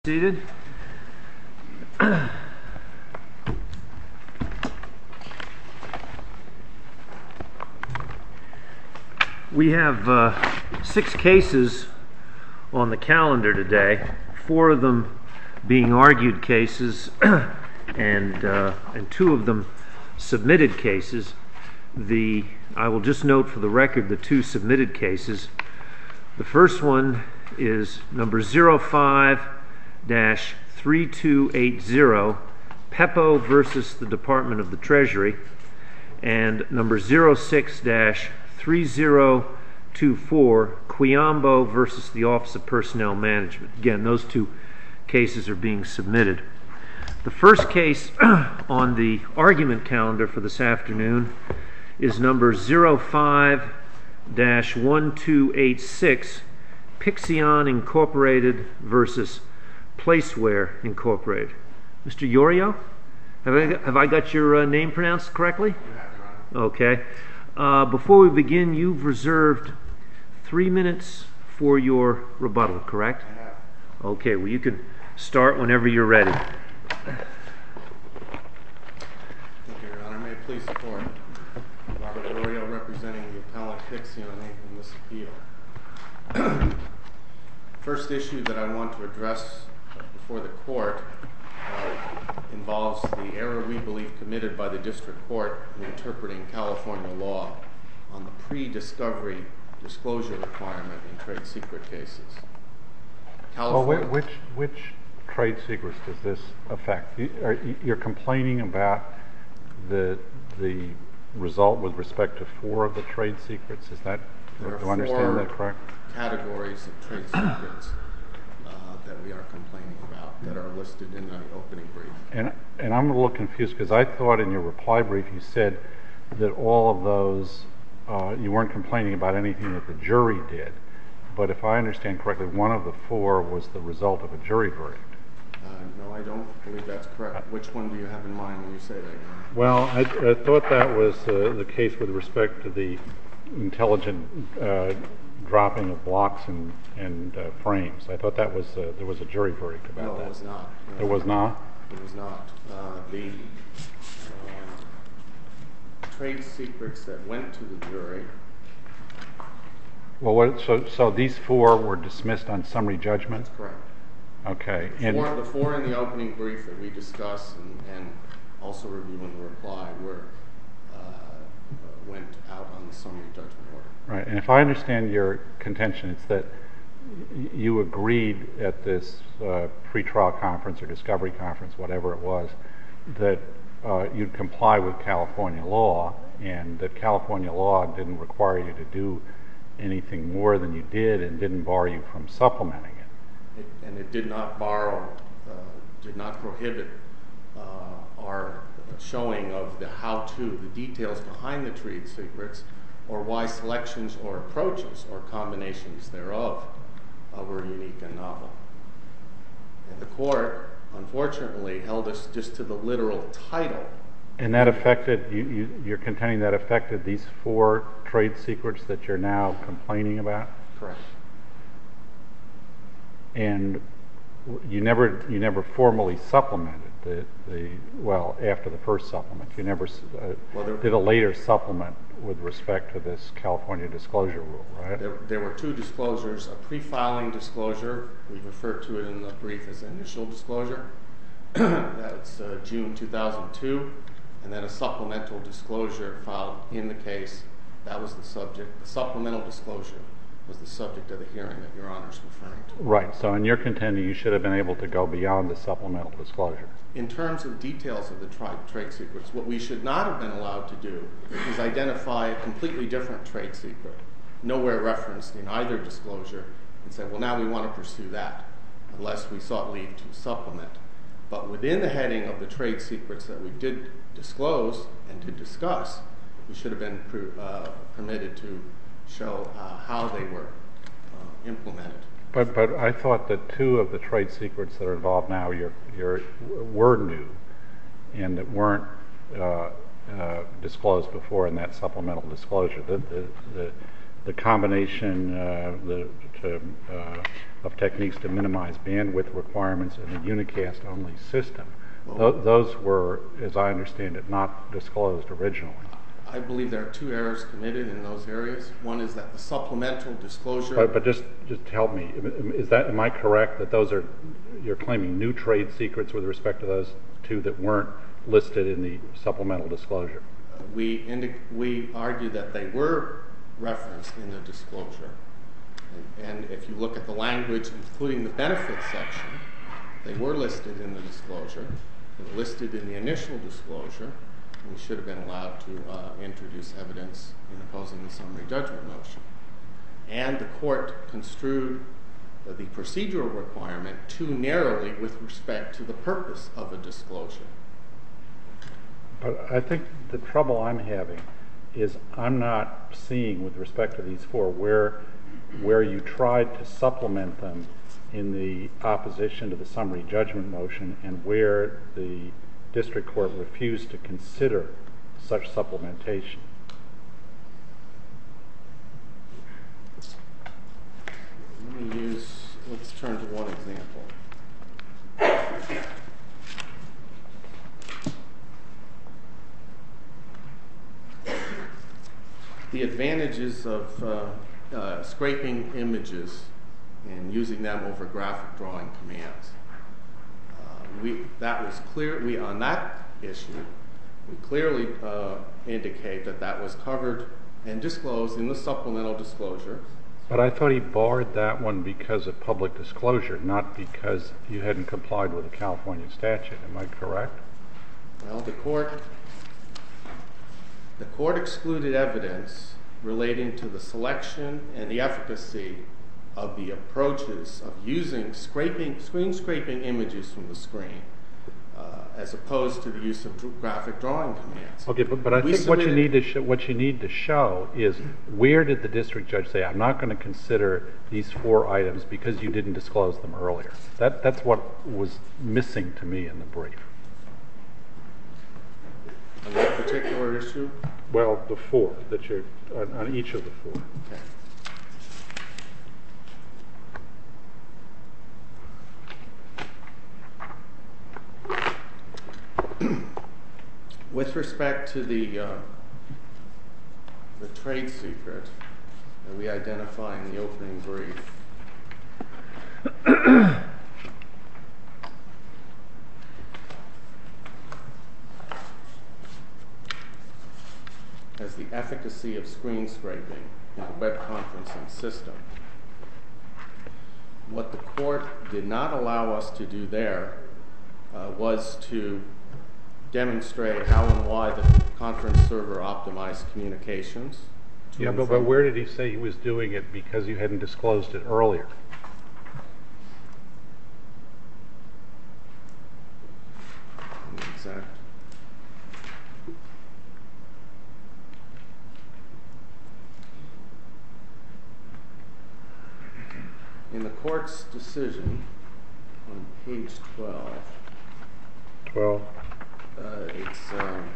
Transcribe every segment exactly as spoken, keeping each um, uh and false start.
Seated. We have uh, six cases on the calendar today, four of them being argued cases and uh, and two of them submitted cases. The I will just note for the record the two submitted cases. The first one is number zero five dash three two eight zero, Peppo versus the Department of the Treasury, and number zero six dash three zero two four, Quiambo versus the Office of Personnel Management. Again, those two cases are being submitted. The first case on the argument calendar for this afternoon is number zero five dash one two eight six, Pixion Incorporated versus Placeware Incorporated. Mister Yorio, have I, have I got your uh, name pronounced correctly? Okay. Uh, before we begin, you've reserved three minutes for your rebuttal, correct? I have. Okay, well you can start whenever you're ready. Thank you, Your Honor. May it please the Court. Robert Yorio representing the appellant Pixion in this appeal. First issue that I want to address before the Court uh, involves the error we believe committed by the District Court in interpreting California law on the pre-discovery disclosure requirement in trade secret cases. California well, which, which trade secrets does this affect? You, are, you're complaining about the the result with respect to four of the trade secrets? Is that, do I understand that correct? Categories of trade secrets uh, that we are complaining about that are listed in the opening brief. And and I'm a little confused because I thought in your reply brief you said that all of those, uh, you weren't complaining about anything that the jury did. But if I understand correctly, one of the four was the result of a jury verdict. Uh, no, I don't believe that's correct. Which one do you have in mind when you say that? Well, I, I thought that was uh, the case with respect to the intelligent uh, dropping of blocks and, and uh, frames. I thought that was uh, there was a jury verdict about no, that. No, it was not. No, there was not? It was not. Uh, the uh, trade secrets that went to the jury. Well, what, so so these four were dismissed on summary judgment? That's correct. Okay. The four, the four in the opening brief that we discussed and, and also reviewing the reply were uh, went out on the summary judgment order. Right. And if I understand your contention, it's that y- you agreed at this uh, pretrial conference or discovery conference, whatever it was, that uh, you'd comply with California law, and that California law didn't require you to do anything more than you did and didn't bar you from supplementing it. It, and it did not borrow, uh, did not prohibit uh, our showing of the how-to, the details behind the trade secrets, or why selections or approaches or combinations thereof uh, were unique and novel. And the court, unfortunately, held us just to the literal title. And that affected, you, you, you're contending that affected these four trade secrets that you're now complaining about? Correct. And you never you never formally supplemented the, the well, after the first supplement. You never uh, well, there, did a later supplement with respect to this California disclosure rule, right? There, there were two disclosures, a pre-filing disclosure, we refer to it in the brief as initial disclosure, that's uh, June two thousand two, and then a supplemental disclosure filed in the case. That was the subject. The supplemental disclosure was the subject of the hearing that Your Honor is referring to. Right. So in your contending, you should have been able to go beyond the supplemental disclosure. In terms of details of the tri- trade secrets, what we should not have been allowed to do is identify a completely different trade secret, nowhere referenced in either disclosure, and say, well, now we want to pursue that, unless we sought leave to supplement. But within the heading of the trade secrets that we did disclose and did discuss, we should have been per, uh, permitted to show uh, how they were uh, implemented. But but I thought that two of the trade secrets that are involved now you're, you're, were new and that weren't uh, uh, disclosed before in that supplemental disclosure. The the, the, the combination, uh, the to, uh, of techniques to minimize bandwidth requirements in the unicast-only system. Th- those were, as I understand it, not disclosed originally. I believe there are two errors committed in those areas. One is that the supplemental disclosure... But, but just, just help me. Is that, am I correct that those are, you're claiming new trade secrets with respect to those two that weren't listed in the supplemental disclosure? Uh, we, indi- we argue that they were referenced in the disclosure. And, and if you look at the language, including the benefits section, they were listed in the disclosure. They were listed in the initial disclosure. We should have been allowed to uh, introduce evidence in opposing the summary judgment motion. And the court construed uh, the procedural requirement too narrowly with respect to the purpose of a disclosure. But I think the trouble I'm having is I'm not seeing, with respect to these four, where, where you tried to supplement them in the opposition to the summary judgment motion and where the district court refused to consider such supplementation. Let me use, let's turn to one example. The advantages of uh, uh, scraping images and using them over graphic drawing commands. We, that was clear, we, on that issue, we clearly uh, indicate that that was covered and disclosed in the supplemental disclosure. But I thought he barred that one because of public disclosure, not because you hadn't complied with the California statute. Am I correct? Well, the court, the court excluded evidence relating to the selection and the efficacy of the approaches of using scraping, screen scraping images from the screen, uh, as opposed to the use of dr- graphic drawing commands. Okay, but, but I We think what you submitted- need to sh- what you need to show is where did the district judge say, I'm not going to consider these four items because you didn't disclose them earlier. That that's what was missing to me in the brief. On that particular issue? Well, the four that you're on, on each of the four. Okay. With respect to the uh, the trade secret that we identify in the opening brief, as the efficacy of screen scraping in the web conferencing system. What the court did not allow us to do there uh, was to demonstrate how and why the conference server optimized communications. Yeah, but, but where did he say he was doing it because you hadn't disclosed it earlier? Exact. In the court's decision on page twelve, Twelve. uh, it's um,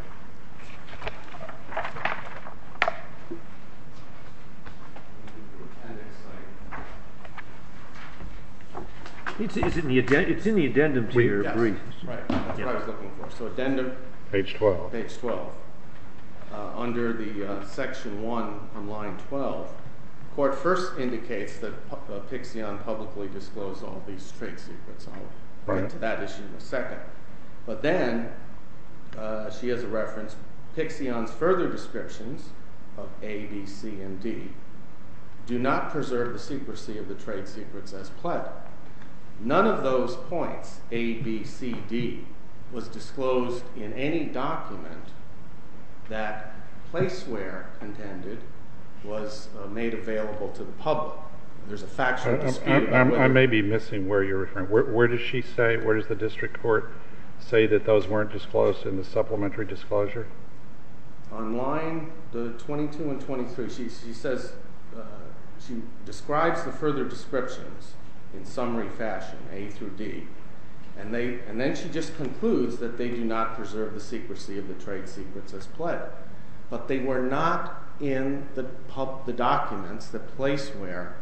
It's, it's, in the addend- it's in the addendum to your yes, brief. right, that's Yeah. what I was looking for. So addendum, Page twelve. page twelve. Uh, under the uh, section one on line twelve, court first indicates that pu- uh, Pixion publicly disclosed all these trade secrets. I'll Right. get to that issue in a second. But then uh, she has a reference, Pixion's further descriptions of A, B, C, and D do not preserve the secrecy of the trade secrets as pled. None of those points, A, B, C, D, was disclosed in any document that Placeware contended was uh, made available to the public. There's a factual I, dispute I, about I, whether... I may be missing where you're referring. Where, where does she say, where does the district court say that those weren't disclosed in the supplementary disclosure? On line the twenty-two and twenty-three, she, she says, uh, she describes the further descriptions in summary fashion, A through D, and they, and then she just concludes that they do not preserve the secrecy of the trade secrets as pled. But they were not in the pub, the documents that Placeware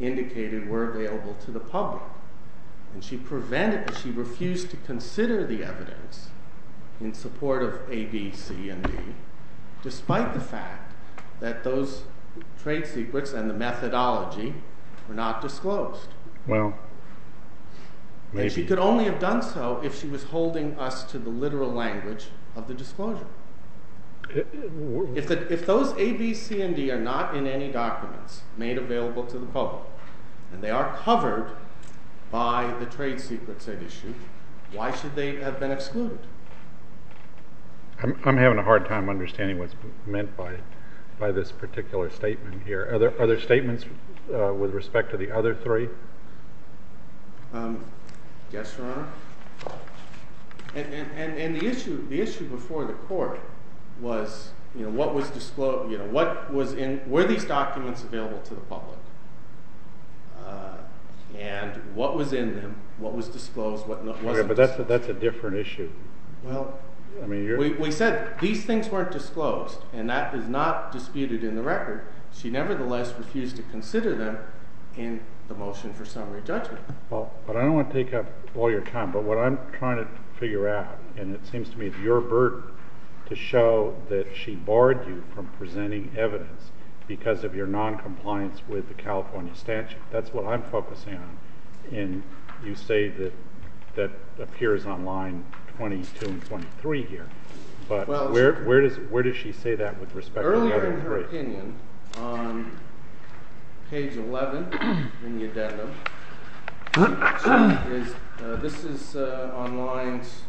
indicated were available to the public. And she prevented, she refused to consider the evidence in support of A, B, C, and D, despite the fact that those trade secrets and the methodology were not disclosed. Well, maybe. And she could only have done so if she was holding us to the literal language of the disclosure. If, the, if those A, B, C, and D are not in any documents made available to the public, and they are covered by the trade secrets at issue, why should they have been excluded? I'm, I'm having a hard time understanding what's meant by by this particular statement here. Are there other statements uh, with respect to the other three? Um, yes, Your Honor. And, and, and, and the issue the issue before the court was, you know, what was disclosed, you know, what was in, were these documents available to the public? Uh, and what was in them, what was disclosed, what wasn't. Okay, but that's a, that's a different issue. Well, I mean, you're, we, we said these things weren't disclosed, and that is not disputed in the record. She nevertheless refused to consider them in the motion for summary judgment. Well, but I don't want to take up all your time, but what I'm trying to figure out, and it seems to me it's your burden to show that she barred you from presenting evidence because of your noncompliance with the California statute. That's what I'm focusing on. And you say that that appears on line twenty-two and twenty-three here. But well, where where does where does she say that with respect to the earlier other in her three? opinion, on page eleven in the addendum, she, she is uh, this is uh, on lines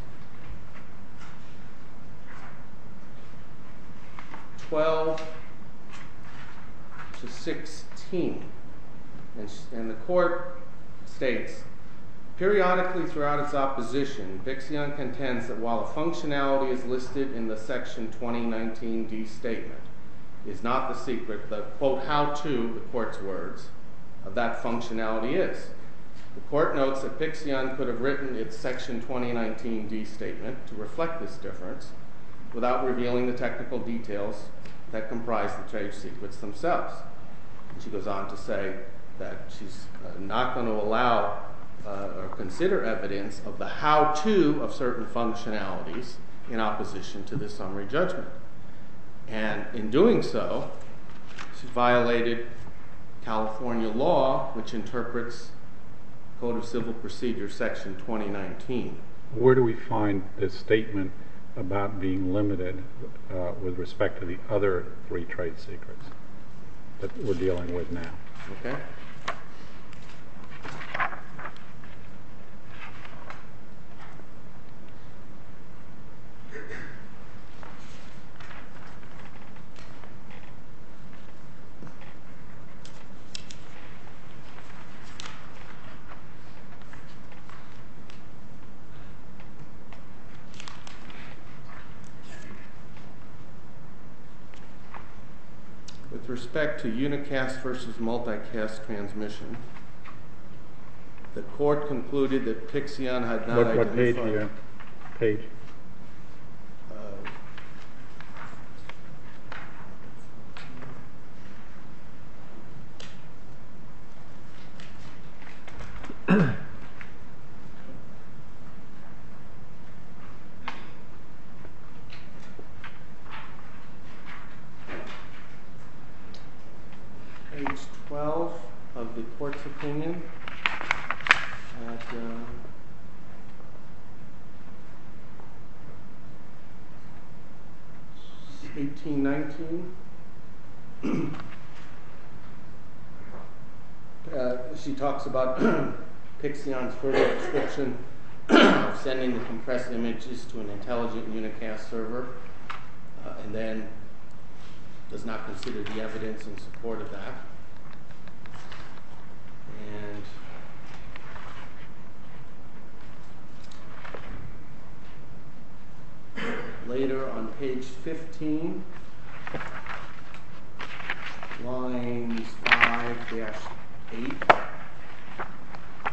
twelve to sixteen, and, and the court states, periodically throughout its opposition, Pixion contends that while a functionality is listed in the section twenty nineteen D statement, is not the secret, the quote, how-to, the court's words, of that functionality is. The court notes that Pixion could have written its section twenty nineteen D statement to reflect this difference without revealing the technical details that comprise the trade secrets themselves. And she goes on to say that she's uh, not going to allow uh, or consider evidence of the how-to of certain functionalities in opposition to this summary judgment. And in doing so, she violated California law, which interprets Code of Civil Procedure section twenty nineteen. Where do we find this statement about being limited uh, with respect to the other three trade secrets that we're dealing with now? Okay. With respect to unicast versus multicast transmission, the court concluded that Pixion had not What, identified... what page are you on? Page? Uh, page twelve of the court's opinion at uh, eighteen nineteen. uh, she talks about Pixion's further description of sending the compressed images to an intelligent unicast server, uh, and then does not consider the evidence in support of that. And later on page fifteen, lines five dash eight, uh,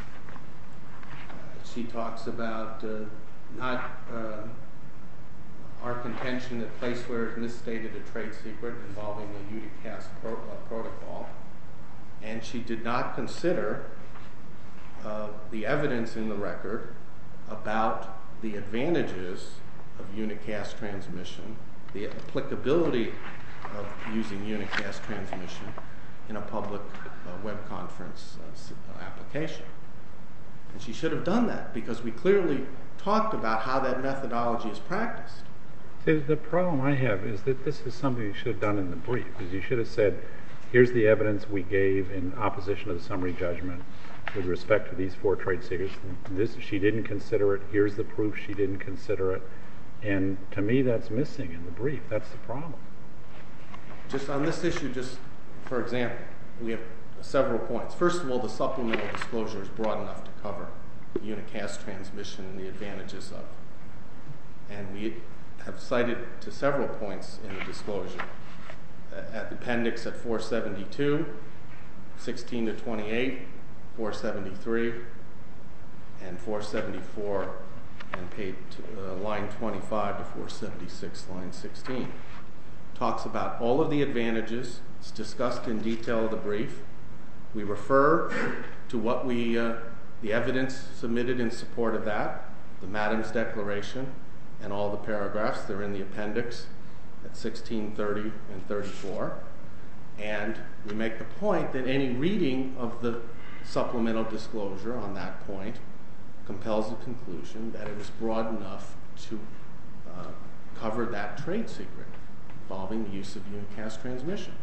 she talks about uh, not uh, our contention that Placeware has misstated a trade secret involving the unicast pro uh, protocol. and she did not consider uh, the evidence in the record about the advantages of unicast transmission, the applicability of using unicast transmission in a public uh, web conference uh, application. And she should have done that because we clearly talked about how that methodology is practiced. See, the problem I have is that this is something you should have done in the brief, because you should have said, here's the evidence we gave in opposition to the summary judgment with respect to these four trade secrets. This, she didn't consider it. Here's the proof she didn't consider it. And to me, that's missing in the brief. That's the problem. Just on this issue, just for example, we have several points. First of all, the supplemental disclosure is broad enough to cover unicast transmission and the advantages of it. And we have cited to several points in the disclosure. At the appendix at four seventy-two, sixteen to twenty-eight, four seventy-three, and four seventy-four, and page uh, line twenty-five to four seventy-six, line sixteen. Talks about all of the advantages. It's discussed in detail in the brief. We refer to what we, uh, the evidence submitted in support of that, the Madam's Declaration, and all the paragraphs. They're in the appendix at sixteen, thirty, and thirty-four. And we make the point that any reading of the supplemental disclosure on that point compels the conclusion that it was broad enough to uh, cover that trade secret involving the use of unicast transmission.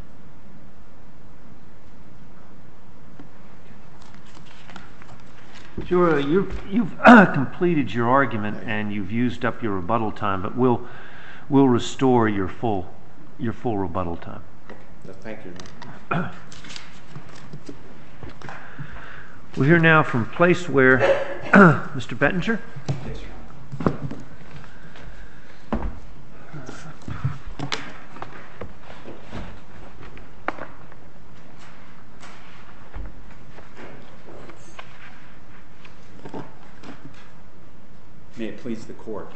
Sure, you've, you've completed your argument and you've used up your rebuttal time, but we'll we'll restore your full your full rebuttal time. Thank you. We'll hear now from Placeware, Mister Bettinger. Yes, sir. May it please the court.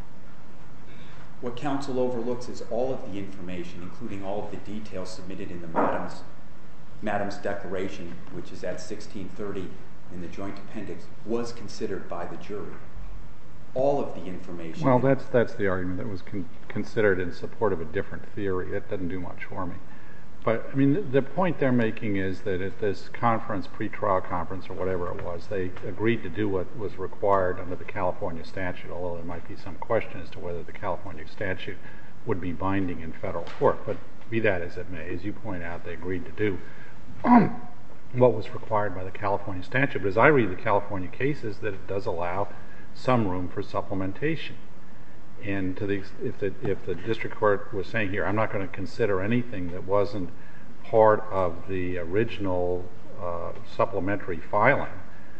What counsel overlooks is all of the information, including all of the details submitted in the Madam's, Madam's Declaration, which is at sixteen thirty in the joint appendix, was considered by the jury. All of the information. Well, that's that's the argument that was con- considered in support of a different theory. That doesn't do much for me. But, I mean, the, the point they're making is that at this conference, pre-trial conference or whatever it was, they agreed to do what was required under the California statute, although there might be some question as to whether the California statute would be binding in federal court. But be that as it may, as you point out, they agreed to do what was required by the California statute. But as I read the California cases, that it does allow some room for supplementation. And to the if the if the district court was saying here, I'm not going to consider anything that wasn't part of the original uh, supplementary filing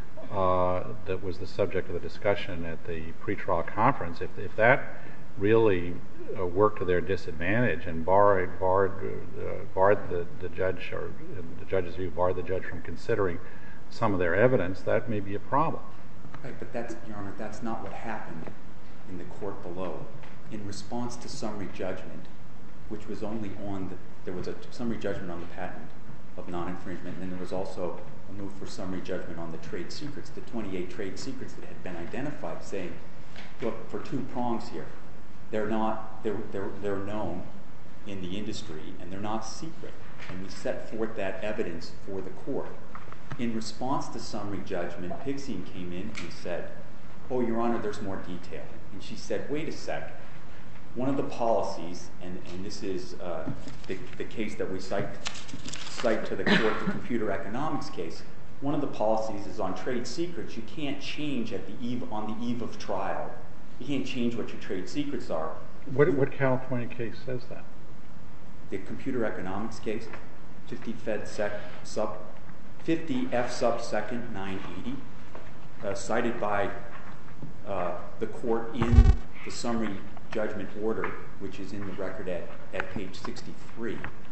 uh, that was the subject of the discussion at the pretrial conference, if if that really uh, worked to their disadvantage and barred barred uh, barred the, the judge or the judge's view barred the judge from considering some of their evidence, that may be a problem. Right, but that's, Your Honor, that's not what happened in the court below. In response to summary judgment, which was only on the, there was a summary judgment on the patent of non-infringement, and then there was also a move for summary judgment on the trade secrets, the twenty-eight trade secrets that had been identified, saying, look, for two prongs here, they're not, they're, they're, they're known in the industry, and they're not secret. And we set forth that evidence for the court. In response to summary judgment, Pixine came in and said, oh, Your Honor, there's more detail. And she said, wait a sec. One of the policies, and, and this is uh, the, the case that we cite, cite to the court, the computer economics case, one of the policies is on trade secrets. You can't change at the eve, on the eve of trial. You can't change what your trade secrets are. What, what California case says that? The computer economics case, fifty Fed Sec sub, fifty F sub second nine eighty, uh, cited by uh, the court in the summary judgment order, which is in the record at, at page sixty-three.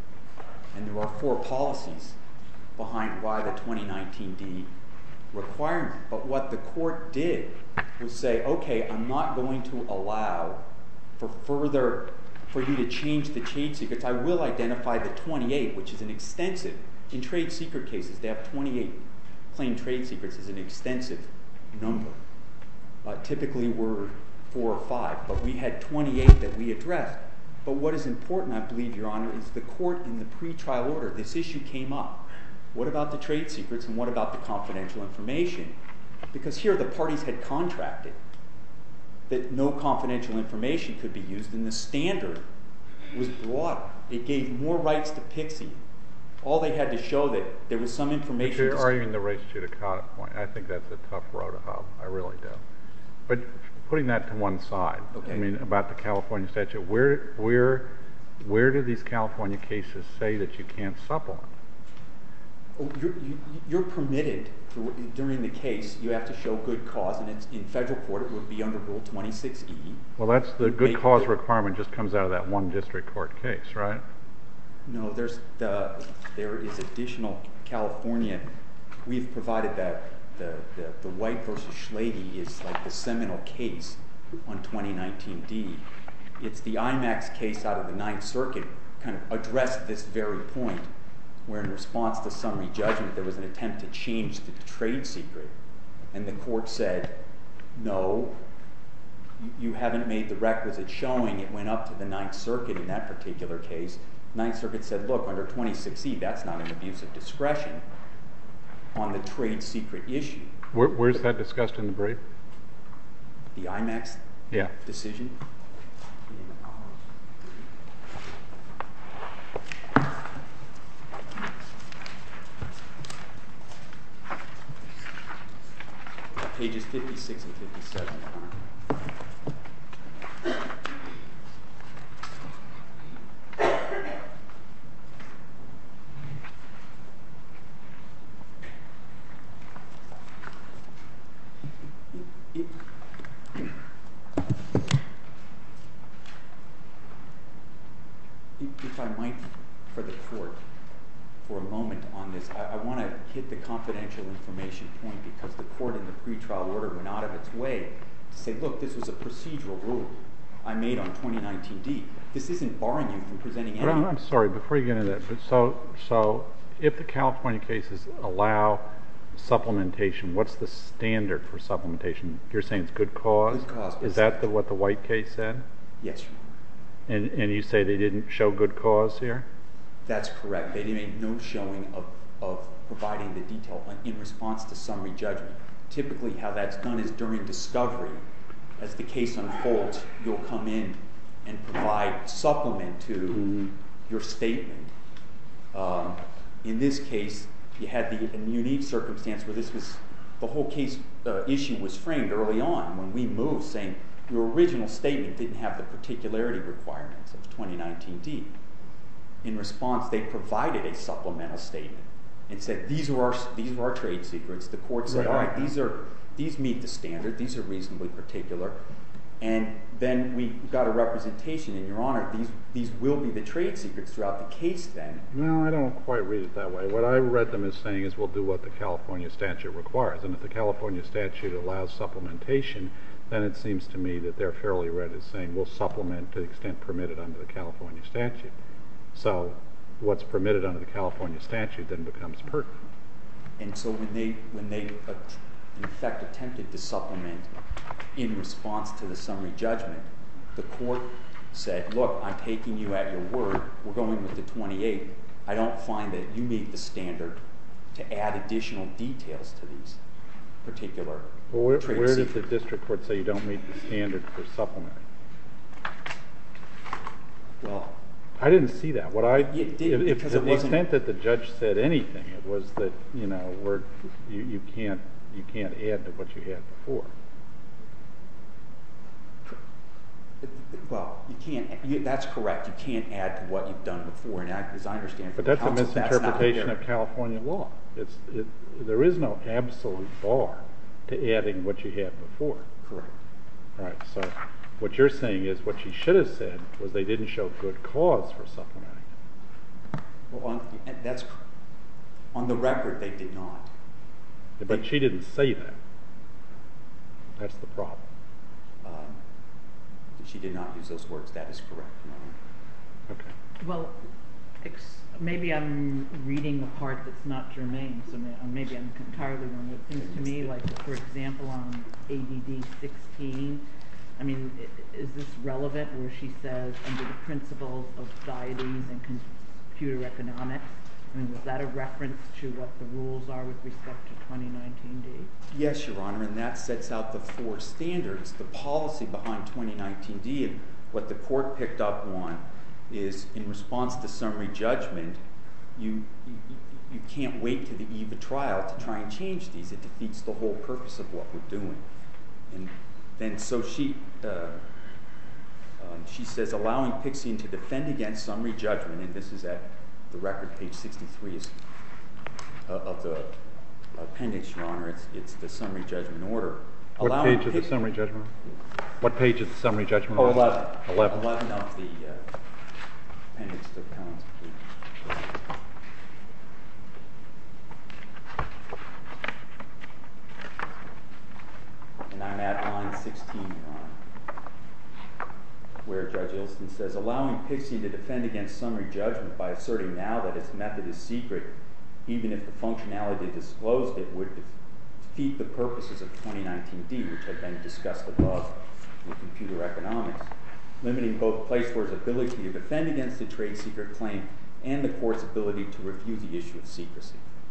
And there are four policies behind why the twenty nineteen D requirement. But what the court did was say, okay, I'm not going to allow for further, for you to change the trade secrets. I will identify the twenty-eight, which is an extensive In trade secret cases, they have twenty-eight claimed trade secrets is an extensive number. Uh, typically, we're four or five, but we had twenty-eight that we addressed. But what is important, I believe, Your Honor, is the court in the pretrial order, this issue came up. What about the trade secrets and what about the confidential information? Because here the parties had contracted that no confidential information could be used, and the standard was broader. It gave more rights to Pixie. All they had to show that there was some information. But you're arguing the res judicata point. I think that's a tough row to hoe. I really do. But putting that to one side, okay. I mean, about the California statute, where, where, where do these California cases say that you can't supplement? Oh, you're, you, you're permitted to, during the case, you have to show good cause, and it's in federal court it would be under Rule twenty-six E. Well, that's the good cause the, requirement just comes out of that one district court case, right? No, there's the, there is additional California. We've provided that the, the, the White versus Schlage is like the seminal case on twenty nineteen D. It's the IMAX case out of the Ninth Circuit kind of addressed this very point, where in response to summary judgment there was an attempt to change the trade secret. And the court said, no, you haven't made the requisite showing. It went up to the Ninth Circuit in that particular case. Ninth Circuit said, look, under twenty-six E, that's not an abuse of discretion on the trade secret issue. Where, where's that discussed in the brief? The IMAX yeah. decision? Pages fifty-six and fifty-seven. If I might, for the court, for a moment on this, I, I want to hit the confidential information point because the court in the pretrial order went out of its way to say, look, this was a procedural rule I made on twenty nineteen D. This isn't barring you from presenting any. I'm sorry, before you get into that, but so, so if the California cases allow supplementation, what's the standard for supplementation? You're saying it's good cause? Good cause. Is that the, what the White case said? Yes, Your Honor. And, and you say they didn't show good cause here? That's correct. They made no showing of, of providing the detail in response to summary judgment. Typically how that's done is during discovery. As the case unfolds, you'll come in and provide supplement to mm-hmm. your statement. Um, in this case, you had the unique circumstance where this was, the whole case uh, issue was framed early on when we moved, saying your original statement didn't have the particularity requirements of twenty nineteen D. In response, they provided a supplemental statement and said, these are our, these are our trade secrets. The court said, right. all right, these are, these meet the standard. These are reasonably particular. And then we got a representation, in Your Honor, these, these will be the trade secrets throughout the case then. No, I don't quite read it that way. What I read them as saying is we'll do what the California statute requires. And if the California statute allows supplementation, then it seems to me that they're fairly read as saying we'll supplement to the extent permitted under the California statute. So what's permitted under the California statute then becomes pertinent. And so when they, when they uh, in effect attempted to supplement in response to the summary judgment, the court said, look, I'm taking you at your word. We're going with the twenty-eight. I don't find that you meet the standard to add additional details to these particular well, where, trade where secrets. Where did the district court say you don't meet the standard for supplementing? Well, I didn't see that. What I, it did, if, because to it the wasn't, extent that the judge said anything, it was that you know we're, you, you can't you can't add to what you had before. Well, you can't. You, that's correct. You can't add to what you've done before, and as I understand, but that's counsel, a misinterpretation that's of California law. It's it, there is no absolute bar to adding what you had before. Correct. Right. So what you're saying is what she should have said was they didn't show good cause for supplementing. Well, on, that's on the record they did not. Yeah, but they, she didn't say that. That's the problem. Um, she did not use those words. That is correct, Your Honor. Okay. Well, ex- maybe I'm reading the part that's not germane, so may- maybe I'm entirely wrong. It seems to me like, for example, on A D D sixteen, I mean, i- is this relevant where she says, under the principles of Diades and computer economics? I mean, was that a reference to what the rules are with respect to twenty nineteen D? Yes, Your Honor, and that sets out the four standards, the policy behind twenty nineteen D, and what the court picked up on is, in response to summary judgment, you, you, you can't wait to the eve of trial to try and change these. It defeats the whole purpose of what we're doing. And then so she, uh, um, she says, allowing Pixian to defend against summary judgment, and this is at the record, page sixty-three is, uh, of the appendix, Your Honor. It's, it's the summary judgment order. What allowing page of the Pic- summary judgment? What page of the summary judgment? Oh, eleven. Eleven. Eleven of the uh, appendix to Appellant's plea. And I'm at line sixteen, Your Honor, where Judge Ilston says, allowing Pixian to defend against summary judgment by asserting now that its method is secret, even if the functionality disclosed it would defeat the purposes of twenty nineteen D, which had been discussed above in computer economics, limiting both Placewor's ability to defend against the trade secret claim and the court's ability to review the issue of secrecy.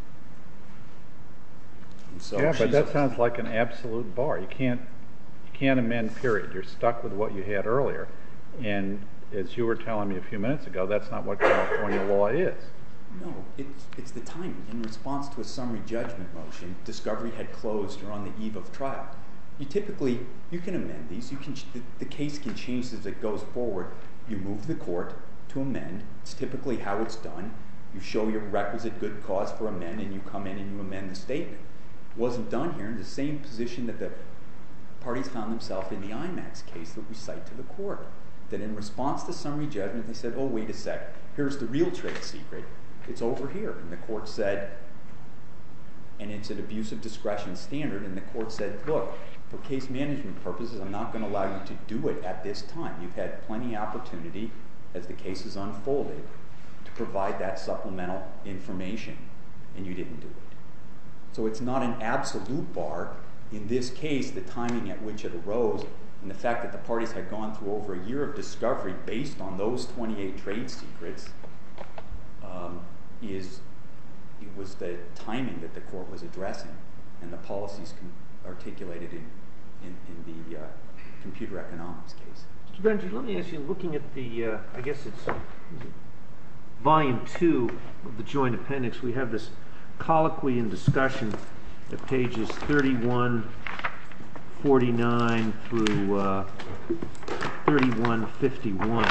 And so Yeah, but she's- that sounds like an absolute bar. You can't, you can't amend, period. You're stuck with what you had earlier. And as you were telling me a few minutes ago, that's not what California law is. No, it's, it's the timing. In response to a summary judgment motion, discovery had closed or on the eve of trial. You typically, you can amend these. You can, the, the case can change as it goes forward. You move the court to amend. It's typically how it's done. You show your requisite good cause for amend, and you come in and you amend the statement. It wasn't done here in the same position that the parties found themselves in the IMAX case that we cite to the court. That in response to summary judgment, they said, oh, wait a sec. Here's the real trade secret. It's over here. And the court said, and it's an abuse of discretion standard, and the court said, look, for case management purposes, I'm not going to allow you to do it at this time. You've had plenty of opportunity as the case has unfolded to provide that supplemental information, and you didn't do it. So it's not an absolute bar. In this case, the timing at which it arose and the fact that the parties had gone through over a year of discovery based on those twenty-eight trade secrets um, is, it was the timing that the court was addressing and the policies com- articulated in, in, in the uh, computer economics case. Mister Benji, let me ask you, looking at the, uh, I guess it's uh, volume two of the joint appendix, we have this colloquy and discussion at pages thirty-one forty-nine through uh, thirty-one fifty-one.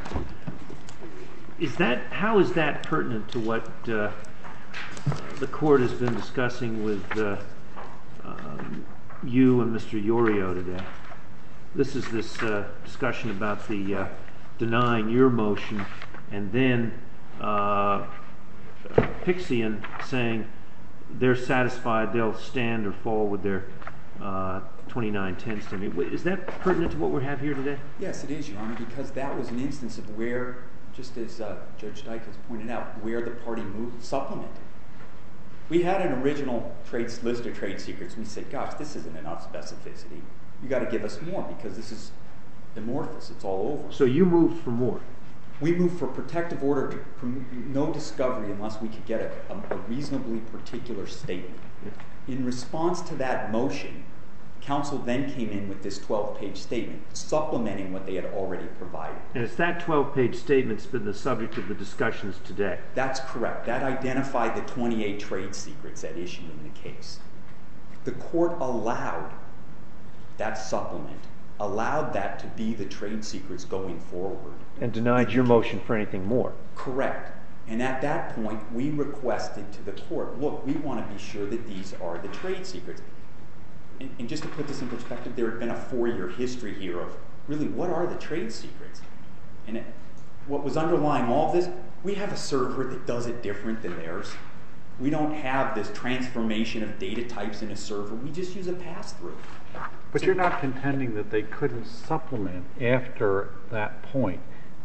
Is that, how is that pertinent to what uh, the court has been discussing with uh, um, you and Mister Yorio today? This is this uh, discussion about the uh, denying your motion, and then uh, Pixian saying they're satisfied, they'll stand or fall with their uh, twenty-nine ten statement. Is that pertinent to what we have here today? Yes, it is, Your Honor, because that was an instance of where, just as uh, Judge Dyke has pointed out, where the party moved supplemented. We had an original trade list of trade secrets. We said, gosh, this isn't enough specificity. You got to give us more because this is amorphous. It's all over. So you moved for more. We moved for protective order to prom- no discovery unless we could get a, a, a reasonably particular statement. In response to that motion, counsel then came in with this twelve-page statement, supplementing what they had already provided. And it's that twelve-page statement that's been the subject of the discussions today. That's correct. That identified the twenty-eight trade secrets at issue in the case. The court allowed that supplement, allowed that to be the trade secrets going forward. And denied your motion for anything more. Correct. And at that point, we requested to the court, look, we want to be sure that these are the trade secrets. And, and just to put this in perspective, there had been a four-year history here of really what are the trade secrets? And it, what was underlying all of this, we have a server that does it different than theirs. We don't have this transformation of data types in a server. We just use a pass-through. But So- you're not contending that they couldn't supplement after that point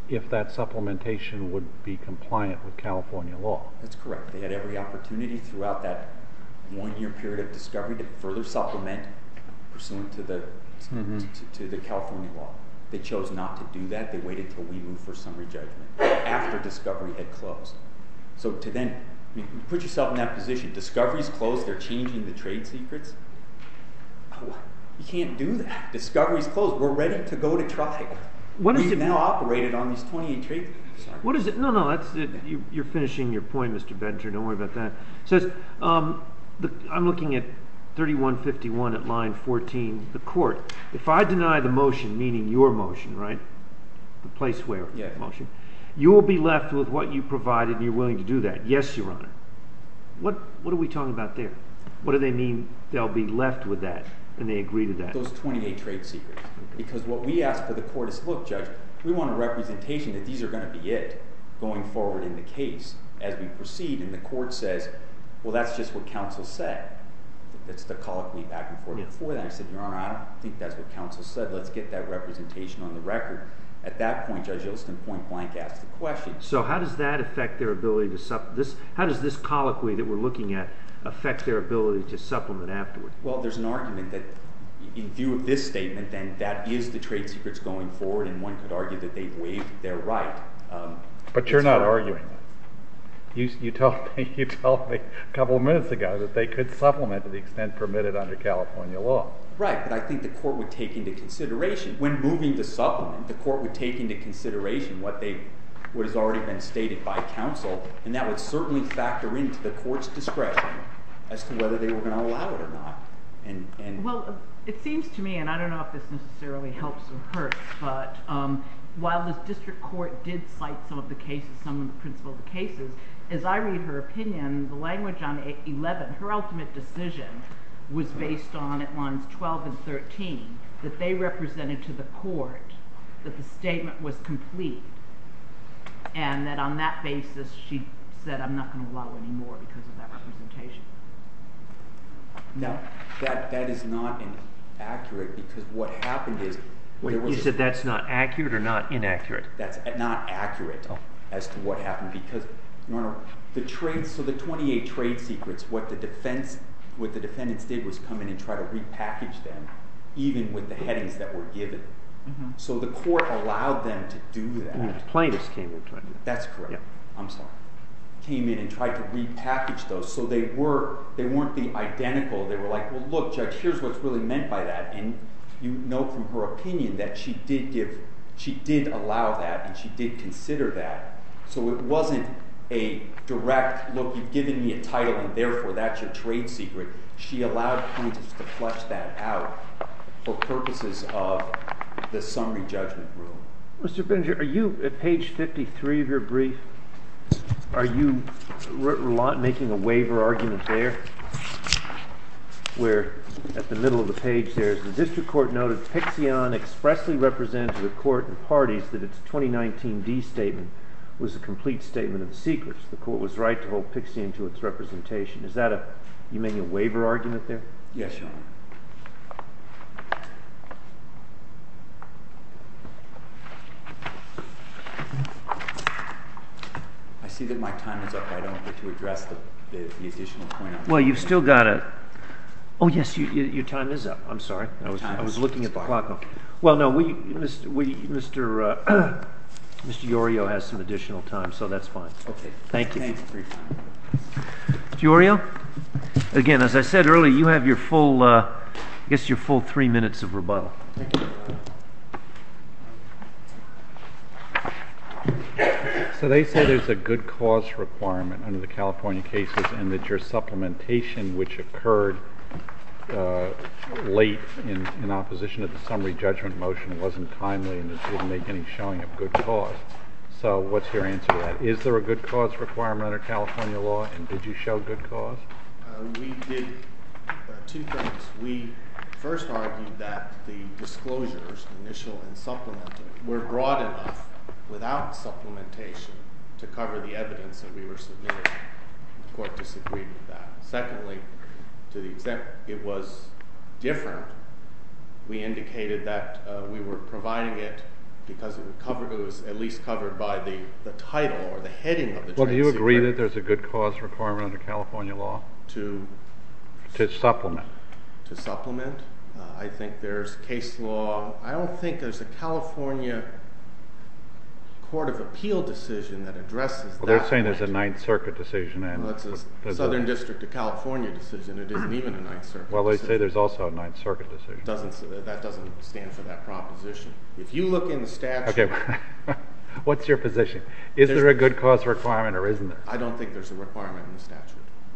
if that supplementation would be compliant with California law. That's correct. They had every opportunity throughout that one-year period of discovery to further supplement pursuant to the mm-hmm. to, to the California law. They chose not to do that. They waited till we moved for summary judgment after discovery had closed. So to then I mean, put yourself in that position. Discovery's closed. They're changing the trade secrets. Oh, you can't do that. Discovery's closed. We're ready to go to trial. What is We've it now operated on these twenty-eight trade secrets. Sorry. What is it? No, no, that's it. You, you're finishing your point, Mister Bencher. Don't worry about that. It says, um, the, I'm looking at thirty-one fifty-one at line fourteen. The court, if I deny the motion, meaning your motion, right? The place where yeah. motion, you will be left with what you provided, and you're willing to do that. Yes, Your Honor. What What are we talking about there? What do they mean? They'll be left with that, and they agree to that. Those twenty-eight trade secrets. Because what we ask for the court is, look, Judge, we want a representation that these are going to be it going forward in the case as we proceed. And the court says, well, that's just what counsel said. That's the colloquy back and forth. Yeah. Before that, I said, Your Honor, I don't think that's what counsel said. Let's get that representation on the record. At that point, Judge Ilston point blank asked the question. So how does that affect their ability to sup? This how does this colloquy that we're looking at affect their ability to supplement afterward? Well, there's an argument that, in view of this statement, then that is the trade secrets going forward, and one could argue that they've waived their right. Um, but you're not hard. arguing that. You you told me you told me a couple of minutes ago that they could supplement to the extent permitted under California law. Right, but I think the court would take into consideration, when moving to supplement, the court would take into consideration what they, what has already been stated by counsel, and that would certainly factor into the court's discretion as to whether they were going to allow it or not. And, and well, it seems to me, and I don't know if this necessarily helps or hurts, but um, while this district court did cite some of the cases, some of the principal of the cases, as I read her opinion, the language on eleven, her ultimate decision was based on, at lines twelve and thirteen, that they represented to the court that the statement was complete, and that on that basis she said, I'm not going to allow any more because of that representation. No, that, that is not inaccurate, because what happened is... Wait, you said that's not accurate or not inaccurate? That's not accurate oh. as to what happened, because, Your Honor, the trade, so the twenty-eight trade secrets, what the defense... what the defendants did was come in and try to repackage them, even with the headings that were given. Mm-hmm. So the court allowed them to do that. And the plaintiffs came in trying to do that. That's correct. Yeah. I'm sorry. Came in and tried to repackage those, so they were they weren't the identical. They were like, well, look, Judge, here's what's really meant by that. And you note from her opinion that she did give, she did allow that, and she did consider that. So it wasn't a direct, look, you've given me a title and therefore that's your trade secret. She allowed plaintiffs to flesh that out for purposes of the summary judgment rule. Mister Benninger, are you at page fifty-three of your brief? Are you re- making a waiver argument there? Where at the middle of the page there's the district court noted Pixion expressly represented to the court and parties that its twenty nineteen D statement was a complete statement of the secrets. The court was right to hold Pixion to its representation. Is that a, you making a waiver argument there? Yes, Your Honor. I see that my time is up. I don't get to address the, the, the additional point. I'm well, you've still got a, oh yes, you, you, your time is up. I'm sorry. I was, time I was is looking at the expired. clock. Well, no, we, Mister We, Mister Uh, Mister Iorio has some additional time, so that's fine. Okay. Thank you. Thank you for your time. Mister Iorio, again, as I said earlier, you have your full, uh, I guess your full three minutes of rebuttal. Thank you. So they say there's a good cause requirement under the California cases, and that your supplementation, which occurred uh, late in, in opposition to the summary judgment motion, wasn't timely and it didn't make any showing of good cause. So what's your answer to that? Is there a good cause requirement under California law, and did you show good cause? Uh, we did uh, two things. We first argued that the disclosures, initial and supplemental, were broad enough without supplementation to cover the evidence that we were submitting. The court disagreed with that. Secondly, to the extent it was different, we indicated that uh, we were providing it because it, covered, it was at least covered by the, the title or the heading of the Well, trade do you agree secret that there's a good cause requirement under California law to to supplement? to supplement. Uh, I think there's case law. I don't think there's a California Court of Appeal decision that addresses Well, that. they're saying point. there's a Ninth Circuit decision, and Well, it's a there's Southern a, District of California decision. It isn't even a Ninth Circuit well, they decision. say there's also a Ninth Circuit decision. Doesn't, that doesn't stand for that proposition. If you look in the statute, Okay, what's your position? Is There's- there a good cause requirement, or isn't there? I don't think there's a requirement in the statute.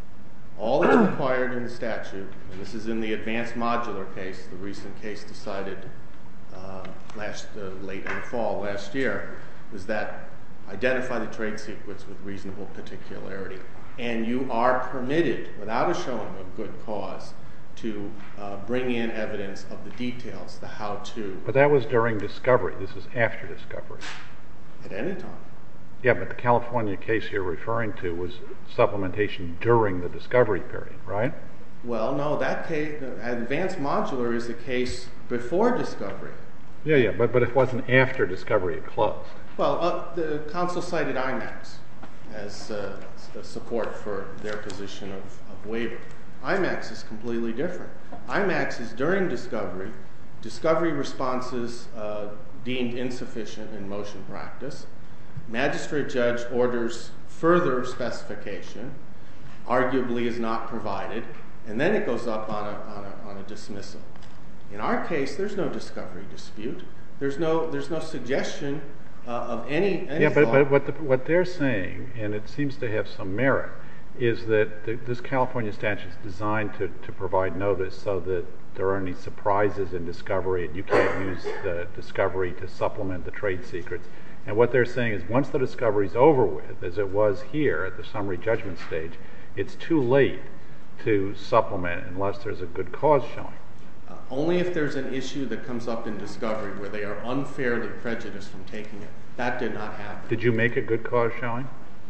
All that's required in the statute, and this is in the advanced modular case, the recent case decided uh, last uh, late in the fall last year, is that identify the trade secrets with reasonable particularity, and you are permitted, without a showing of good cause, to uh, bring in evidence of the details, the how-to, But that was during discovery. This is after discovery. at any time. Yeah, but the California case you're referring to was supplementation during the discovery period, right? Well, no, that case, advanced modular is a case before discovery. Yeah, yeah, but, but it wasn't after discovery had closed. Well, uh, the council cited IMAX as uh, s- support for their position of, of waiver. IMAX is completely different. IMAX is during discovery, discovery responses uh, deemed insufficient in motion practice. Magistrate judge orders further specification, arguably is not provided, and then it goes up on a, on a, on a dismissal. In our case, there's no discovery dispute. There's no, there's no suggestion uh, of any, any Yeah, but, thought. but what, the, what they're saying, and it seems to have some merit, is that the, this California statute is designed to, to provide notice so that there aren't any surprises in discovery, and you can't use the discovery to supplement the trade secrets. And what they're saying is once the discovery is over with, as it was here at the summary judgment stage, it's too late to supplement unless there's a good cause showing. Uh, only if there's an issue that comes up in discovery where they are unfairly prejudiced from taking it. That did not happen. Did you make a good cause showing?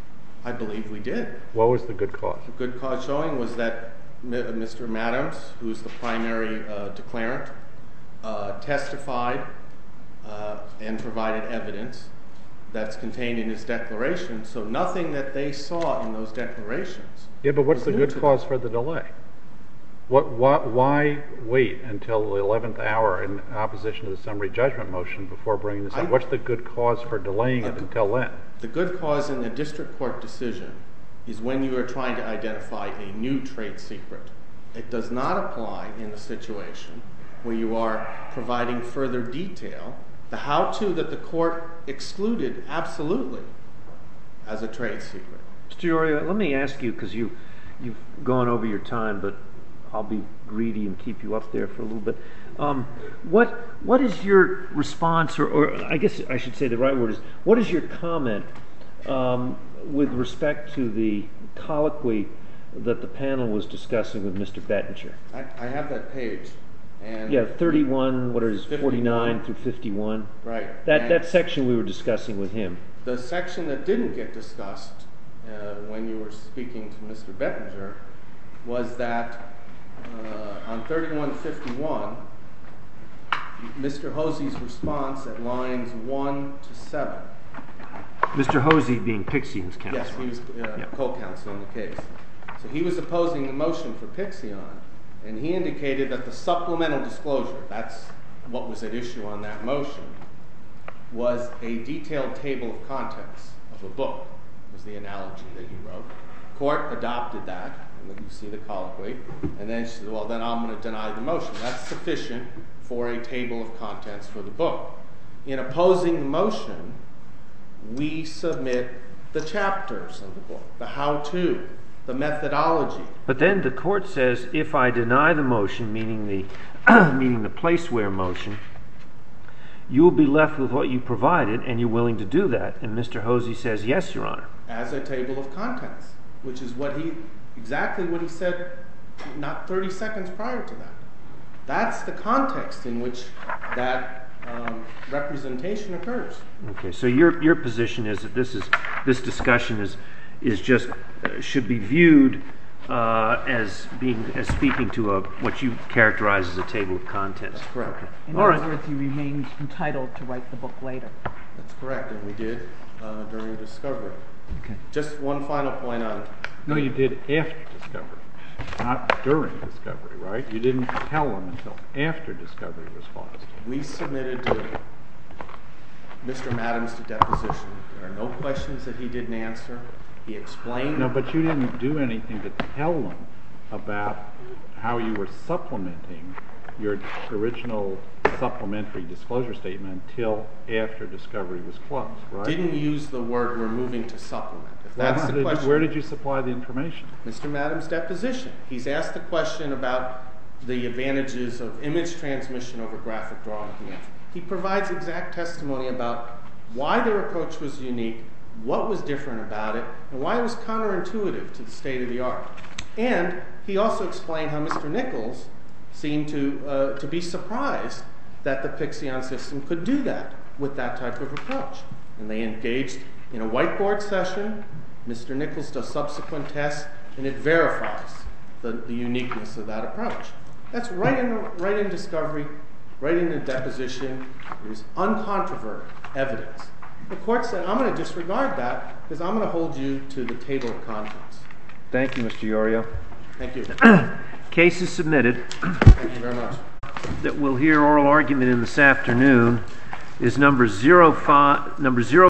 I believe we did. What was the good cause? The good cause showing was that M- Mister Madams, who's the primary uh, declarant, uh, testified uh, and provided evidence that's contained in his declaration, so nothing that they saw in those declarations. Yeah, but what's was the new good to cause them. for the delay? What, why, why wait until the eleventh hour in opposition to the summary judgment motion before bringing this I- up? What's the good cause for delaying it Uh, until then? The good cause in the district court decision is when you are trying to identify a new trade secret. It does not apply in the situation where you are providing further detail, the how-to that the court excluded absolutely as a trade secret. Mister Iorio, let me ask you, because you, you've gone over your time, but I'll be greedy and keep you up there for a little bit. Um, what what is your response, or, or I guess I should say the right word is, what is your comment um, with respect to the colloquy that the panel was discussing with Mister Bettinger? I, I have that page. And Yeah, thirty-one, what is it, forty-nine fifty-one. through fifty-one? Right. That, And that section we were discussing with him. the section that didn't get discussed uh, when you were speaking to Mister Bettinger was that uh, on thirty-one fifty-one, Mister Hosey's response at lines one to seven. Mister Hosey being Pixian's counsel. Yes, he was uh, Yeah. co-counsel in the case. So he was opposing the motion for Pixion, and he indicated that the supplemental disclosure, that's what was at issue on that motion, was a detailed table of contents of a book, was the analogy that he wrote. Court adopted that, and you see the colloquy, and then she said, well, then I'm going to deny the motion. That's sufficient for a table of contents for the book. In opposing the motion, we submit the chapters of the book, the how-to, the methodology. But then the court says, if I deny the motion, meaning the meaning the placeware motion, you will be left with what you provided, and you're willing to do that. And Mister Hosey says, yes, Your Honor. As a table of contents, which is what he, exactly what he said not thirty seconds prior to that. That's the context in which that um, representation occurs. Okay, so your your position is that this is this discussion is is just uh, should be viewed uh, as being as speaking to a what you characterize as a table of contents. That's correct. In All other right. words, you remained entitled to write the book later. That's correct, and we did uh, during discovery. Okay. Just one final point on. No, you did after discovery, not during discovery, right? You didn't tell them until after discovery was filed. We submitted to Mister Madams to deposition. There are no questions that he didn't answer. He explained. No, but you didn't do anything to tell them about how you were supplementing your original supplementary disclosure statement until after discovery was closed, right? Didn't use the word "we're moving to supplement." If Well, that's how the did you- question. where did you supply the information? Mister Madams' deposition. He's asked the question about the advantages of image transmission over graphic drawing commands. He provides exact testimony about why their approach was unique, what was different about it, and why it was counterintuitive to the state of the art. And he also explained how Mister Nichols seemed to uh, to be surprised that the Pixion system could do that with that type of approach. And they engaged in a whiteboard session. Mister Nichols does subsequent tests, and it verifies the, the uniqueness of that approach. That's right in right in discovery, right in the deposition. There's uncontroverted evidence. The court said, I'm going to disregard that because I'm going to hold you to the table of contents. Thank you, Mister Iorio. Thank you. Case is submitted. Thank you very much. That we'll hear oral argument in this afternoon is number zero five number zero